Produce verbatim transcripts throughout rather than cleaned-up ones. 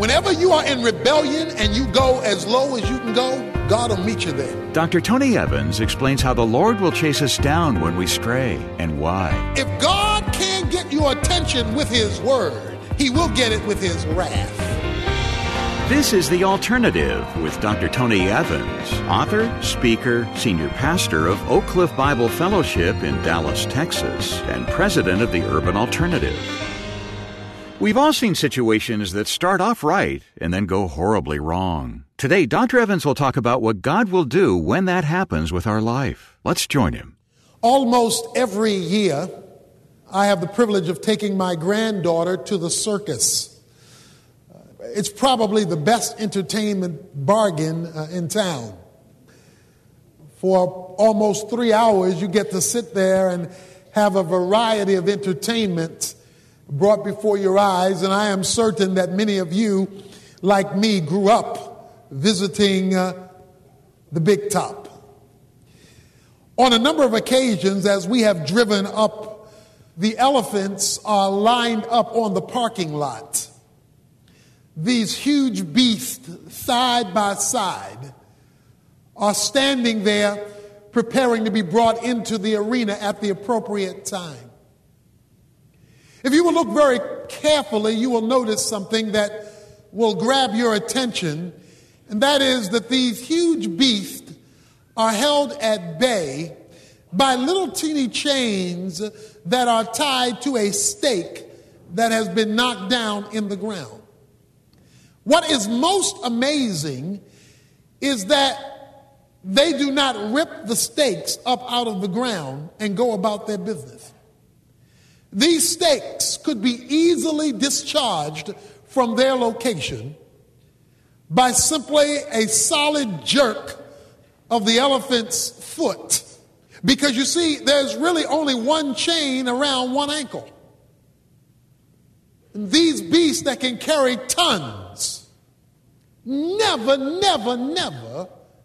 Whenever you are in rebellion and you go as low as you can go, God will meet you there. Doctor Tony Evans explains how the Lord will chase us down when we stray and why. If God can't get your attention with His word, He will get it with His wrath. This is The Alternative with Doctor Tony Evans, author, speaker, senior pastor of Oak Cliff Bible Fellowship in Dallas, Texas, and president of the Urban Alternative. We've all seen situations that start off right and then go horribly wrong. Today, Doctor Evans will talk about what God will do when that happens with our life. Let's join him. Almost every year, I have the privilege of taking my granddaughter to the circus. It's probably the best entertainment bargain uh, in town. For almost three hours, you get to sit there and have a variety of entertainment brought before your eyes, and I am certain that many of you, like me, grew up visiting uh, the Big Top. On a number of occasions, as we have driven up, the elephants are lined up on the parking lot. These huge beasts, side by side, are standing there preparing to be brought into the arena at the appropriate time. If you will look very carefully, you will notice something that will grab your attention, and that is that these huge beasts are held at bay by little teeny chains that are tied to a stake that has been knocked down in the ground. What is most amazing is that they do not rip the stakes up out of the ground and go about their business. These stakes could be easily discharged from their location by simply a solid jerk of the elephant's foot. Because you see, there's really only one chain around one ankle. And these beasts that can carry tons never, never, never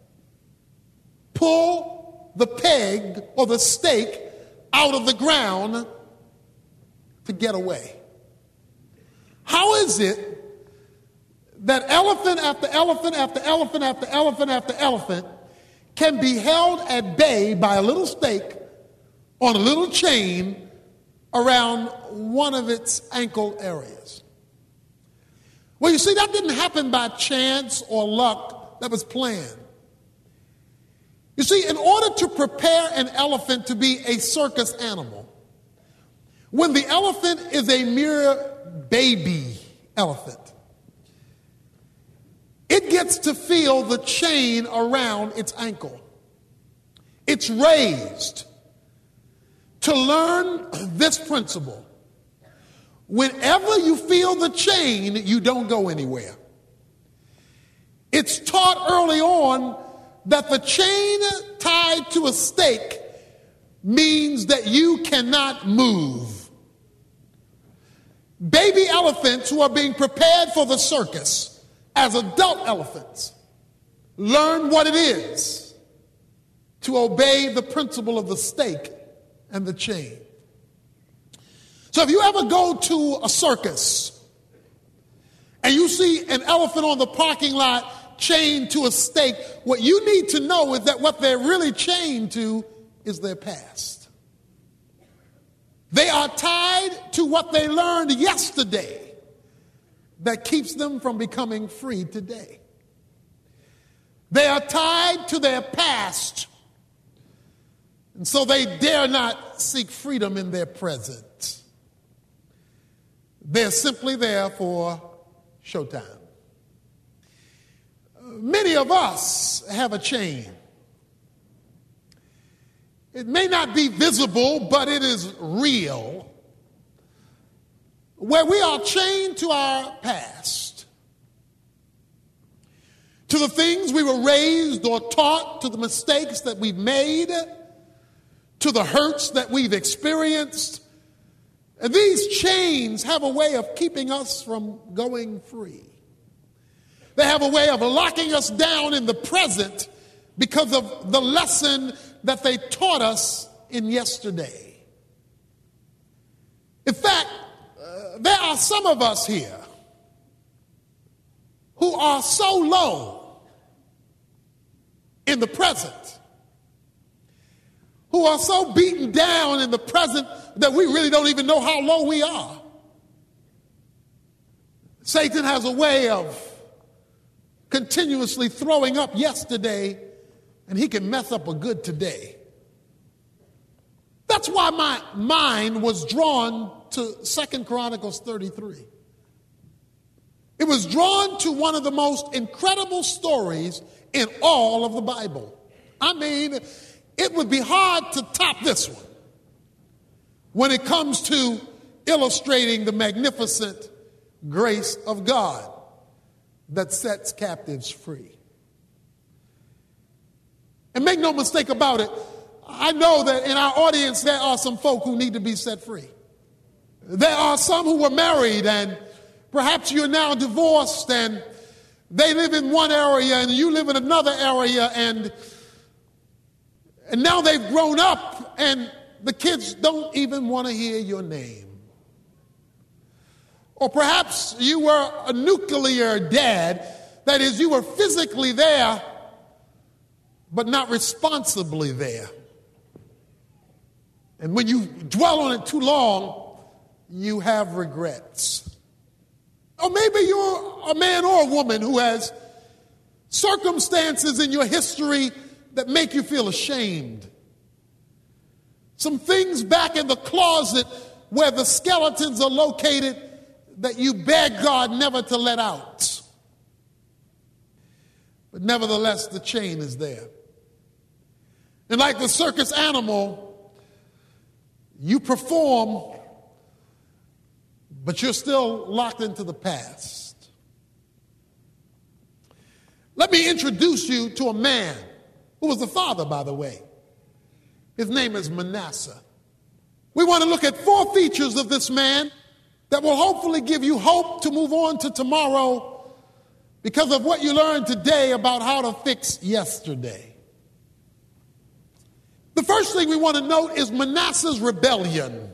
pull the peg or the stake out of the ground to get away. How is it that elephant after elephant after elephant after elephant after elephant can be held at bay by a little stake on a little chain around one of its ankle areas? Well, you see, that didn't happen by chance or luck. That was planned. You see, in order to prepare an elephant to be a circus animal, when the elephant is a mere baby elephant, it gets to feel the chain around its ankle. It's raised to learn this principle. Whenever you feel the chain, you don't go anywhere. It's taught early on that the chain tied to a stake means that you cannot move. Baby elephants who are being prepared for the circus as adult elephants learn what it is to obey the principle of the stake and the chain. So if you ever go to a circus and you see an elephant on the parking lot chained to a stake, what you need to know is that what they're really chained to is their past. They are tied to what they learned yesterday that keeps them from becoming free today. They are tied to their past, and so they dare not seek freedom in their present. They're simply there for showtime. Many of us have a chain. It may not be visible, but it is real, where we are chained to our past, to the things we were raised or taught, to the mistakes that we've made, to the hurts that we've experienced. And these chains have a way of keeping us from going free. They have a way of locking us down in the present because of the lesson that they taught us in yesterday. In fact, uh, there are some of us here are so low in the present, who are so beaten down in the present that we really don't even know how low we are. Satan has a way of continuously throwing up yesterday, and he can mess up a good today. That's why my mind was drawn to Second Chronicles thirty-three. It was drawn to one of the most incredible stories in all of the Bible. I mean, it would be hard to top this one when it comes to illustrating the magnificent grace of God that sets captives free. And make no mistake about it, I know that in our audience there are some folk who need to be set free. There are some who were married and perhaps you're now divorced and they live in one area and you live in another area, and, and now they've grown up and the kids don't even want to hear your name. Or perhaps you were a nuclear dad, that is, you were physically there but not responsibly there. And when you dwell on it too long, you have regrets. Or maybe you're a man or a woman who has circumstances in your history that make you feel ashamed. Some things back in the closet where the skeletons are located that you beg God never to let out. But nevertheless, the chain is there. And like the circus animal, you perform, but you're still locked into the past. Let me introduce you to a man who was the father, by the way. His name is Manasseh. We want to look at four features of this man that will hopefully give you hope to move on to tomorrow because of what you learned today about how to fix yesterday. The first thing we want to note is Manasseh's rebellion.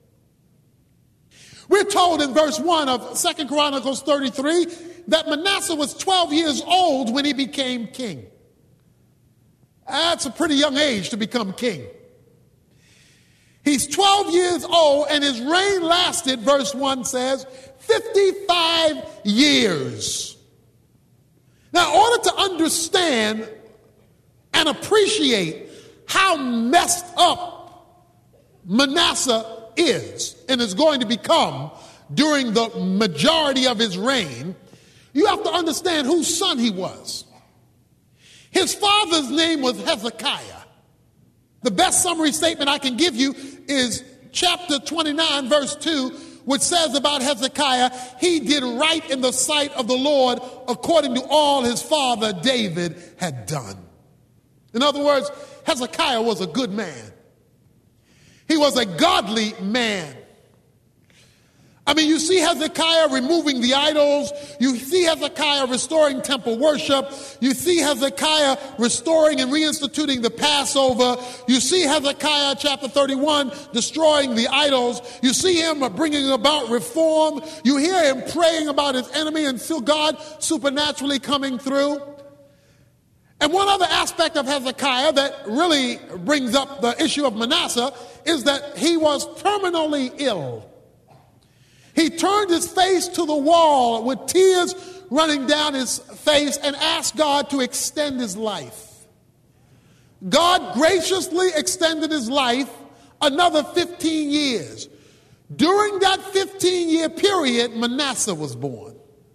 We're told in verse one of Second Chronicles thirty-three that Manasseh was twelve years old when he became king. That's a pretty young age to become king. He's twelve years old and his reign lasted, verse one says, fifty-five years. Now, in order to understand and appreciate how messed up Manasseh is and is going to become during the majority of his reign, you have to understand whose son he was. His father's name was Hezekiah. The best summary statement I can give you is chapter twenty-nine, verse two, which says about Hezekiah, he did right in the sight of the Lord according to all his father David had done. In other words, Hezekiah was a good man. He was a godly man. I mean, you see Hezekiah removing the idols. You see Hezekiah restoring temple worship. You see Hezekiah restoring and reinstituting the Passover. You see Hezekiah, chapter thirty-one, destroying the idols. You see him bringing about reform. You hear him praying about his enemy and feel God supernaturally coming through. And one other aspect of Hezekiah that really brings up the issue of Manasseh is that he was terminally ill. He turned his face to the wall with tears running down his face and asked God to extend his life. God graciously extended his life another fifteen years. During that fifteen-year period, Manasseh was born.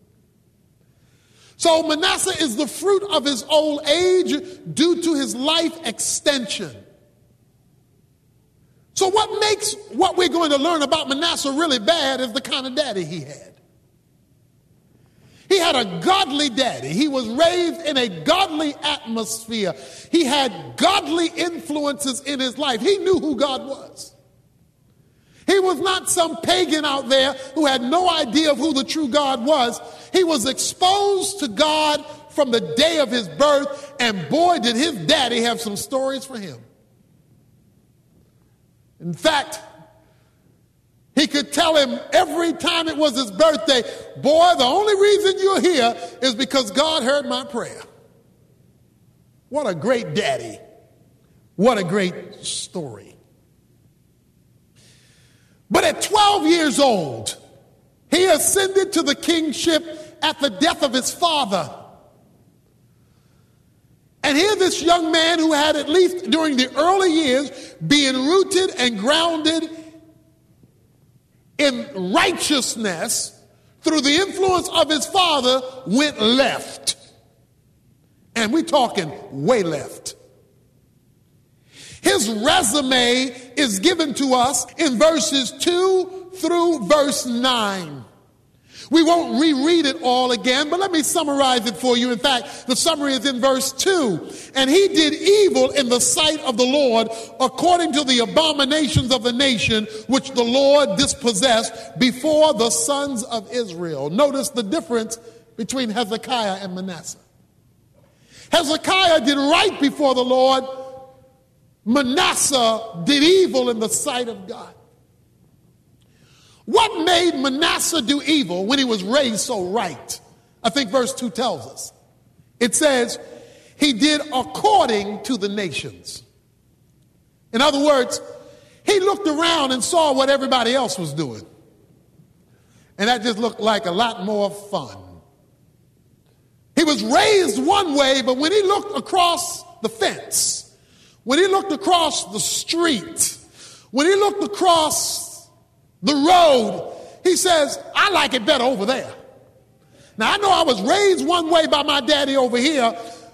So Manasseh is the fruit of his old age due to his life extension. So what makes what we're going to learn about Manasseh really bad is the kind of daddy he had. He had a godly daddy. He was raised in a godly atmosphere. He had godly influences in his life. He knew who God was. He was not some pagan out there who had no idea of who the true God was. He was exposed to God from the day of his birth, and boy, did his daddy have some stories for him. In fact, He could tell him every time it was his birthday, boy, the only reason you're here is because God heard my prayer. What a great daddy. What a great story. But at twelve years old, he ascended to the kingship at the death of his father. And here this young man who had, at least during the early years, being rooted and grounded in righteousness through the influence of his father, went left. And we're talking way left. His resume is given to us in verses two through verse nine. We won't reread it all again, but let me summarize it for you. In fact, the summary is in verse two. And he did evil in the sight of the Lord according to the abominations of the nation which the Lord dispossessed before the sons of Israel. Notice the difference between Hezekiah and Manasseh. Hezekiah did right before the Lord. Manasseh did evil in the sight of God. What made Manasseh do evil when he was raised so right? I think verse two tells us. It says, he did according to the nations. In other words, he looked around and saw what everybody else was doing. And that just looked like a lot more fun. He was raised one way, but when he looked across the fence, when he looked across the street, when he looked across the road, he says, I like it better over there. Now, I know I was raised one way by my daddy over here,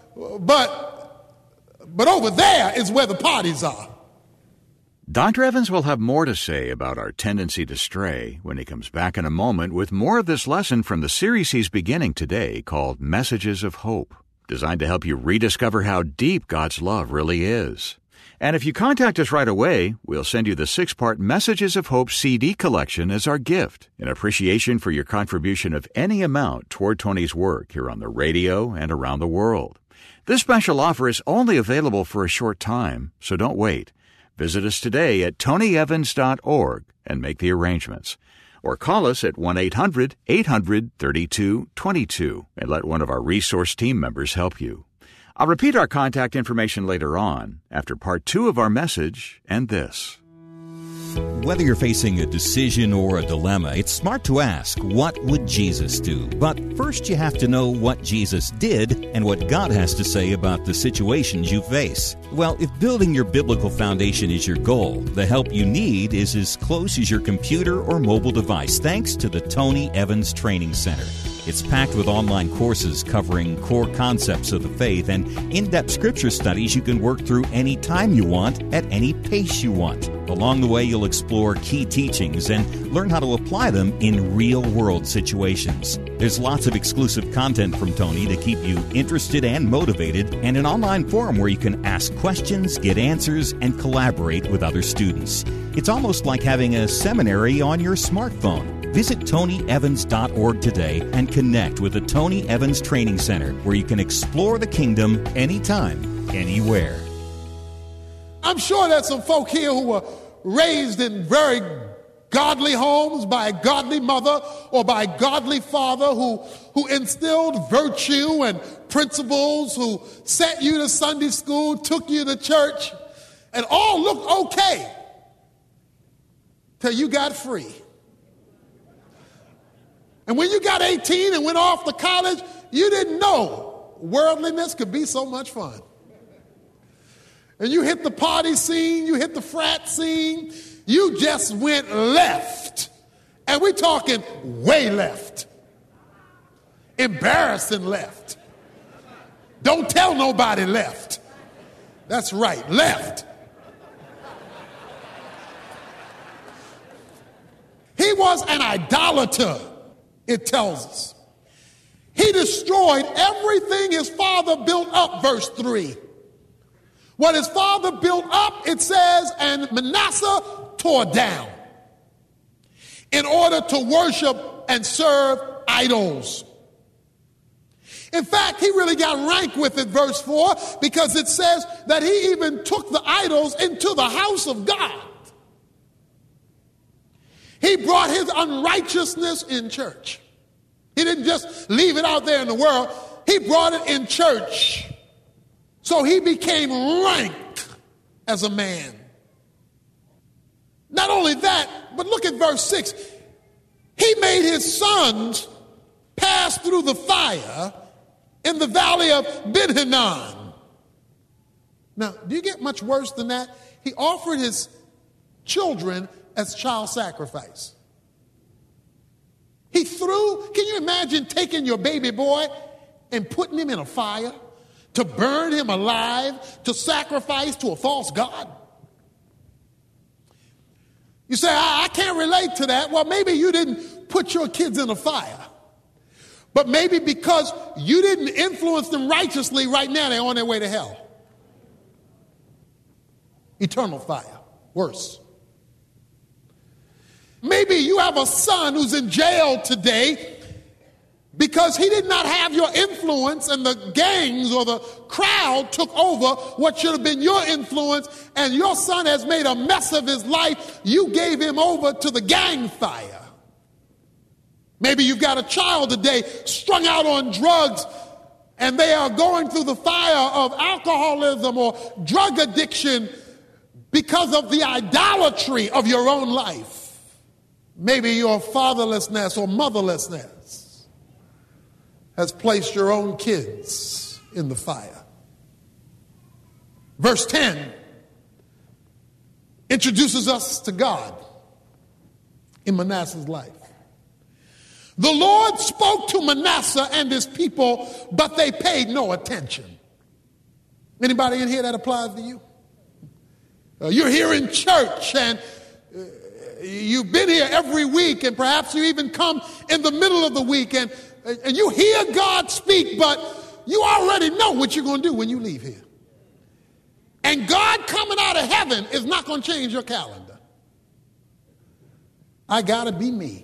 but, but over there is where the parties are. Doctor Evans will have more to say about our tendency to stray when he comes back in a moment with more of this lesson from the series he's beginning today called Messages of Hope, designed to help you rediscover how deep God's love really is. And if you contact us right away, we'll send you the six-part Messages of Hope C D collection as our gift, in appreciation for your contribution of any amount toward Tony's work here on the radio and around the world. This special offer is only available for a short time, so don't wait. Visit us today at tony evans dot org and make the arrangements. Or call us at one eight hundred eight hundred thirty-two twenty-two and let one of our resource team members help you. I'll repeat our contact information later on, after part two of our message and this. Whether you're facing a decision or a dilemma, it's smart to ask, what would Jesus do? But first you have to know what Jesus did and what God has to say about the situations you face. Well, if building your biblical foundation is your goal, the help you need is as close as your computer or mobile device, thanks to the Tony Evans Training Center. It's packed with online courses covering core concepts of the faith and in-depth scripture studies you can work through any time you want, at any pace you want. Along the way, you'll explore key teachings and learn how to apply them in real-world situations. There's lots of exclusive content from Tony to keep you interested and motivated, and an online forum where you can ask questions, get answers, and collaborate with other students. It's almost like having a seminary on your smartphone. Visit tony evans dot org today and connect with the Tony Evans Training Center, where you can explore the kingdom anytime, anywhere. I'm sure there's some folk here who were raised in very godly homes by a godly mother or by a godly father who, who instilled virtue and principles, who sent you to Sunday school, took you to church, and all looked okay till you got free. And when you got eighteen and went off to college, you didn't know worldliness could be so much fun. And you hit the party scene, you hit the frat scene, you just went left. And we're talking way left. Embarrassing left. Don't tell nobody left. That's right, left. He was an idolater. It tells us. He destroyed everything his father built up, verse three. What his father built up, it says, and Manasseh tore down in order to worship and serve idols. In fact, he really got rank with it, verse four, because it says that he even took the idols into the house of God. He brought his unrighteousness in church. He didn't just leave it out there in the world. He brought it in church. So he became ranked as a man. Not only that, but look at verse six. He made his sons pass through the fire in the valley of Ben-Hinnom. Now, do you get much worse than that? He offered his children as child sacrifice. He threw, can you imagine taking your baby boy and putting him in a fire to burn him alive, to sacrifice to a false god? You say, I, I can't relate to that. Well, maybe you didn't put your kids in a fire. But maybe because you didn't influence them righteously, right now they're on their way to hell. Eternal fire. Worse. Maybe you have a son who's in jail today because he did not have your influence and the gangs or the crowd took over what should have been your influence, and your son has made a mess of his life. You gave him over to the gang fire. Maybe you've got a child today strung out on drugs and they are going through the fire of alcoholism or drug addiction because of the idolatry of your own life. Maybe your fatherlessness or motherlessness has placed your own kids in the fire. Verse ten introduces us to God in Manasseh's life. The Lord spoke to Manasseh and his people, but they paid no attention. Anybody in here that applies to you? Uh, you're here in church and uh, you've been here every week, and perhaps you even come in the middle of the week and, and you hear God speak, but you already know what you're going to do when you leave here. And God coming out of heaven is not going to change your calendar. I got to be me.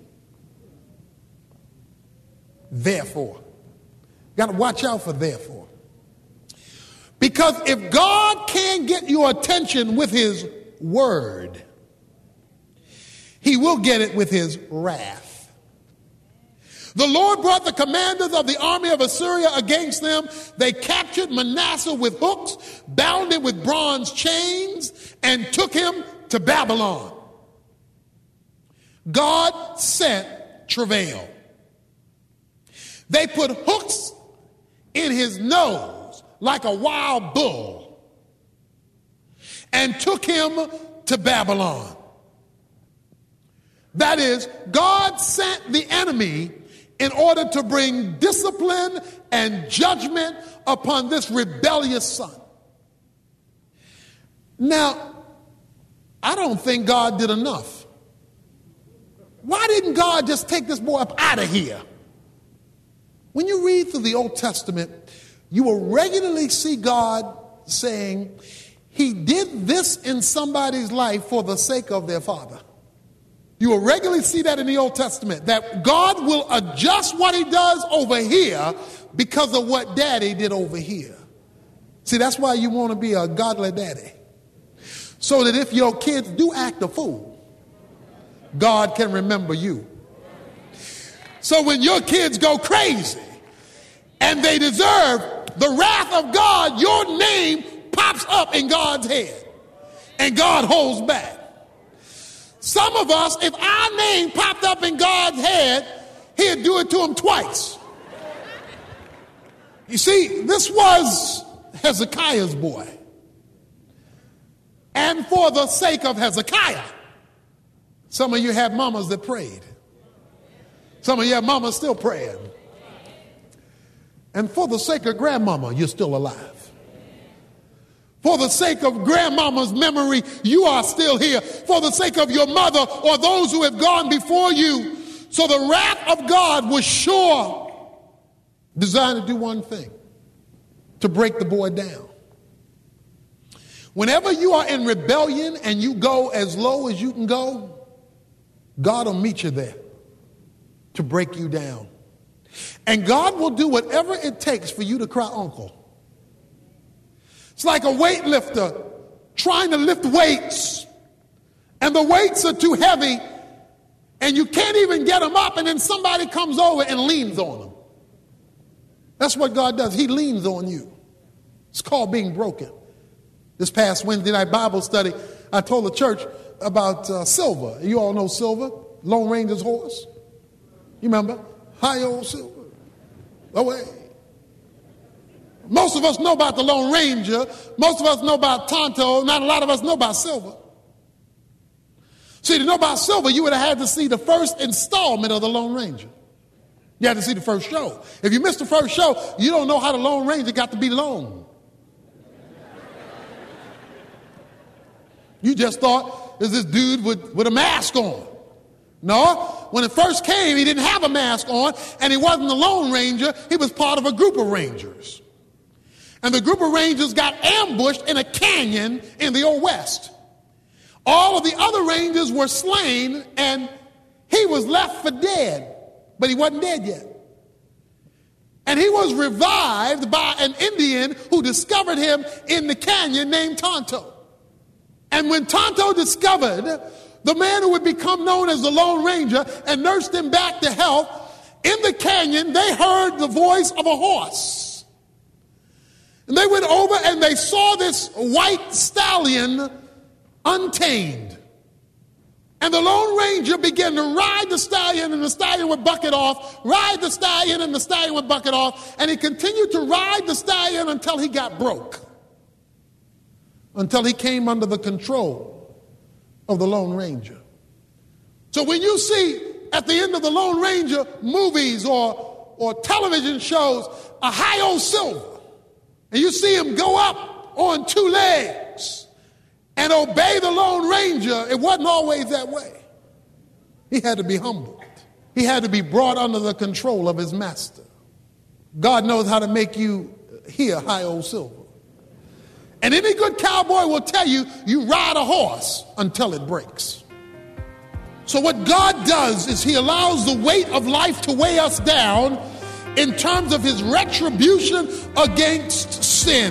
Therefore. Got to watch out for therefore. Because if God can't get your attention with his word, he will get it with his wrath. The Lord brought the commanders of the army of Assyria against them. They captured Manasseh with hooks, bound him with bronze chains, and took him to Babylon. God sent travail. They put hooks in his nose like a wild bull and took him to Babylon. That is, God sent the enemy in order to bring discipline and judgment upon this rebellious son. Now, I don't think God did enough. Why didn't God just take this boy up out of here? When you read through the Old Testament, you will regularly see God saying, he did this in somebody's life for the sake of their father. You will regularly see that in the Old Testament, that God will adjust what he does over here because of what daddy did over here. See, that's why you want to be a godly daddy. So that if your kids do act a fool, God can remember you. So when your kids go crazy and they deserve the wrath of God, your name pops up in God's head and God holds back. Some of us, if our name popped up in God's head, he'd do it to him twice. You see, this was Hezekiah's boy. And for the sake of Hezekiah, some of you have mamas that prayed. Some of you have mamas still praying. And for the sake of grandmama, you're still alive. For the sake of grandmama's memory, you are still here. For the sake of your mother or those who have gone before you. So the wrath of God was sure designed to do one thing, to break the boy down. Whenever you are in rebellion and you go as low as you can go, God will meet you there to break you down. And God will do whatever it takes for you to cry uncle. It's like a weightlifter trying to lift weights, and the weights are too heavy, And you can't even get them up, and then somebody comes over and leans on them. That's what God does. He leans on you. It's called being broken. This past Wednesday night Bible study, I told the church about uh, Silver. You all know Silver, Lone Ranger's horse. You remember? Hi, old Silver. Away. Most of us know about the Lone Ranger. Most of us know about Tonto. Not a lot of us know about Silver. See, to know about Silver, you would have had to see the first installment of the Lone Ranger. You had to see the first show. If you missed the first show, you don't know how the Lone Ranger got to be lone. You just thought there's this dude with, with a mask on. No, when it first came, he didn't have a mask on, and he wasn't the Lone Ranger. He was part of a group of rangers. And the group of rangers got ambushed in a canyon in the Old West. All of the other rangers were slain, and he was left for dead, but he wasn't dead yet. And he was revived by an Indian who discovered him in the canyon named Tonto. And when Tonto discovered the man who would become known as the Lone Ranger and nursed him back to health, in the canyon, they heard the voice of a horse. And they went over and they saw this white stallion untamed. And the Lone Ranger began to ride the stallion, and the stallion would buck it off, ride the stallion, and the stallion would buck it off. And he continued to ride the stallion until he got broke, until he came under the control of the Lone Ranger. So when you see at the end of the Lone Ranger movies or, or television shows a Hi-Yo Silver, and you see him go up on two legs and obey the Lone Ranger, it wasn't always that way. He had to be humbled. He had to be brought under the control of his master. God knows how to make you hear Hi-Yo Silver. And any good cowboy will tell you, you ride a horse until it breaks. So what God does is he allows the weight of life to weigh us down in terms of his retribution against sin.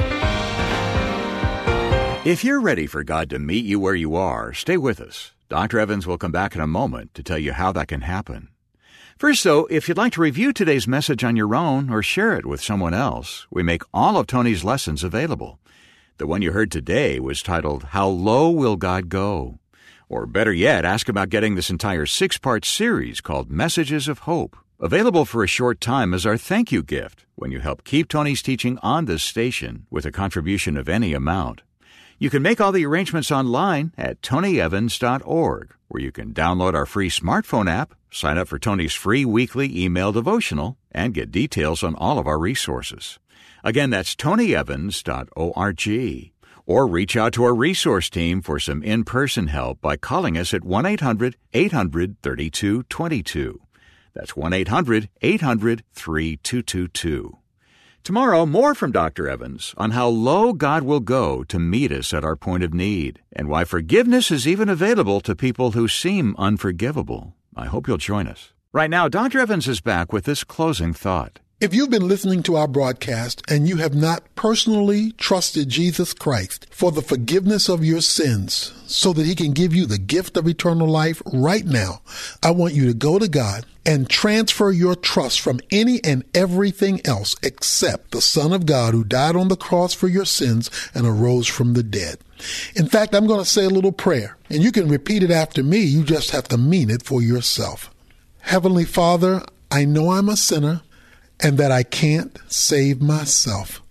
If you're ready for God to meet you where you are, stay with us. Doctor Evans will come back in a moment to tell you how that can happen. First, though, if you'd like to review today's message on your own or share it with someone else, we make all of Tony's lessons available. The one you heard today was titled, How Low Will God Go? Or better yet, ask about getting this entire six-part series called Messages of Hope, available for a short time as our thank you gift when you help keep Tony's teaching on this station with a contribution of any amount. You can make all the arrangements online at tony evans dot org, where you can download our free smartphone app, sign up for Tony's free weekly email devotional, and get details on all of our resources. Again, that's tony evans dot org. Or reach out to our resource team for some in-person help by calling us at one eight hundred eight hundred thirty-two twenty-two. That's one eight hundred eight hundred thirty-two twenty-two. Tomorrow, more from Doctor Evans on how low God will go to meet us at our point of need, and why forgiveness is even available to people who seem unforgivable. I hope you'll join us. Right now, Doctor Evans is back with this closing thought. If you've been listening to our broadcast and you have not personally trusted Jesus Christ for the forgiveness of your sins so that he can give you the gift of eternal life right now, I want you to go to God and transfer your trust from any and everything else except the Son of God who died on the cross for your sins and arose from the dead. In fact, I'm going to say a little prayer, and you can repeat it after me. You just have to mean it for yourself. Heavenly Father, I know I'm a sinner and that I can't save myself.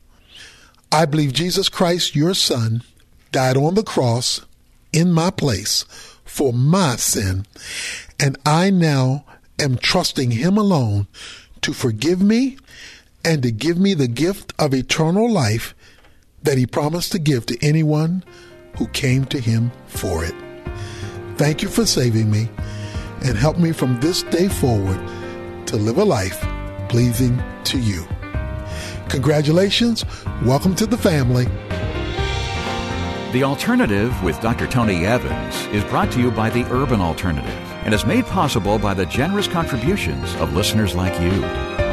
I believe Jesus Christ, your Son, died on the cross in my place for my sin, and I now am trusting him alone to forgive me and to give me the gift of eternal life that he promised to give to anyone who came to him for it. Thank you for saving me, and help me from this day forward to live a life pleasing to you. Congratulations. Welcome to the family. The Alternative with Doctor Tony Evans is brought to you by the Urban Alternative and is made possible by the generous contributions of listeners like you.